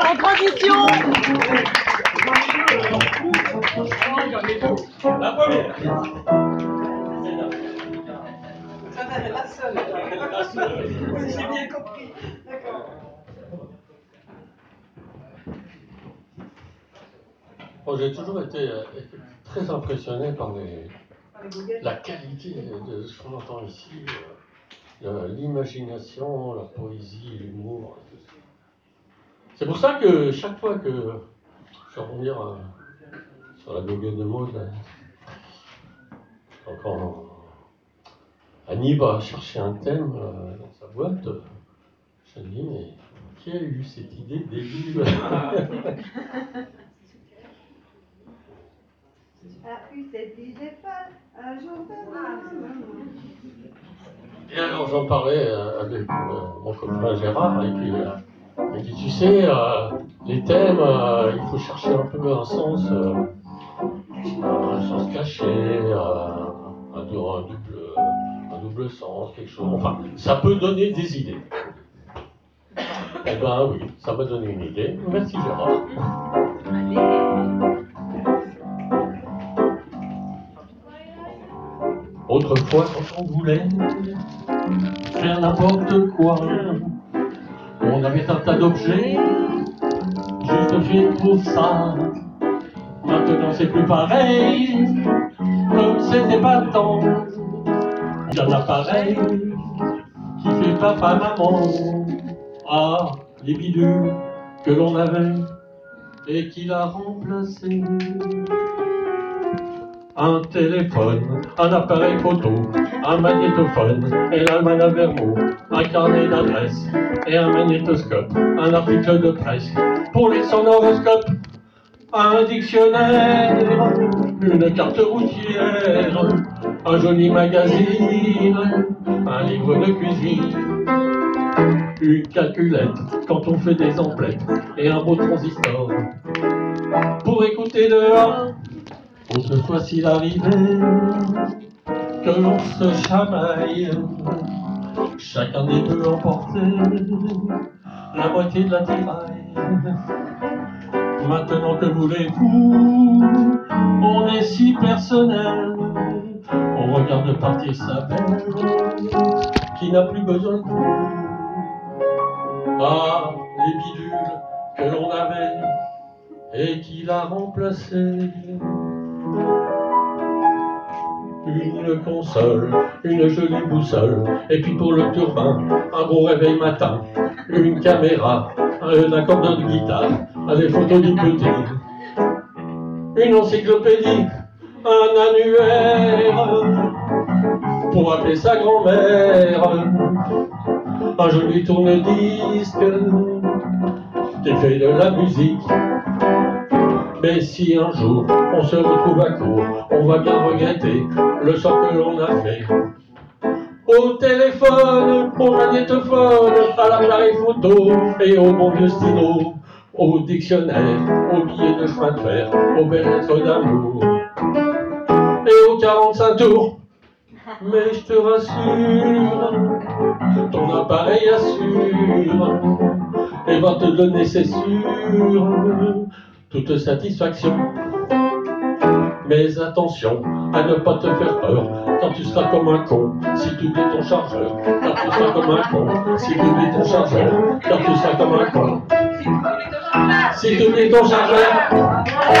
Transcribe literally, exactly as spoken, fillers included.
En transition. La première. La seule. La seule. Si j'ai bien compris. D'accord. Bon, j'ai toujours été, euh, été très impressionné par les, la qualité de ce qu'on entend ici, euh, l'imagination, la poésie, l'humour, tout ça. C'est pour ça que chaque fois que je vais revenir euh, sur la Gauguin de Maud, quand Annie va chercher un thème euh, dans sa boîte, je me dis, mais qui a eu cette idée de début? A eu cette idée folle un jour de Et alors j'en parlais euh, avec euh, mon copain Gérard, et puis euh, il dit, tu sais, euh, les thèmes, euh, il faut chercher un peu un sens, euh, un sens caché, euh, un, un, double, un double sens, quelque chose. Enfin, ça peut donner des idées. Eh ben oui, ça m'a donné une idée. Merci Gérard. Autrefois, quand on voulait faire n'importe quoi, on avait un tas d'objets juste faits pour ça. Maintenant, c'est plus pareil, comme c'était pas le temps. Il y en a pareil qui fait papa, maman. Ah, les bidules que l'on avait et qu'il a remplacé. Un téléphone, un appareil photo, un magnétophone et l'almanach à Vermeaux, un carnet d'adresses et un magnétoscope, un article de presse pour les sonoroscopes, un dictionnaire, une carte routière, un joli magazine, un livre de cuisine, une calculette quand on fait des emplettes et un beau transistor pour écouter dehors. Autrefois s'il arrivait que l'on se chamaille, chacun des deux emportait la moitié de la tiraille. Maintenant que voulez-vous, on est si personnel, on regarde partir sa belle qui n'a plus besoin de vous. Ah, les bidules que l'on avait et qu'il a remplacés. Une console, une jolie boussole, et puis pour le turbin, un gros réveil matin, une caméra, un accordeur de guitare, des photos du petit, une encyclopédie, un annuaire, pour appeler sa grand-mère, un joli tourne-disque, qui fait de la musique. Mais si un jour on se retrouve à court, on va bien regretter le sort que l'on a fait. Au téléphone, au magnétophone, à l'appareil photo et au bon vieux stylo, au dictionnaire, aux billets de chemin de fer, aux belles lettres d'amour et aux quarante-cinq tours. Mais je te rassure, ton appareil assure et va te donner, c'est sûr, toute satisfaction. Mais attention à ne pas te faire peur, car tu seras comme un con si tu oublies ton chargeur. Car tu seras comme un con si tu oublies ton chargeur. Car tu seras comme un con si tu oublies ton chargeur.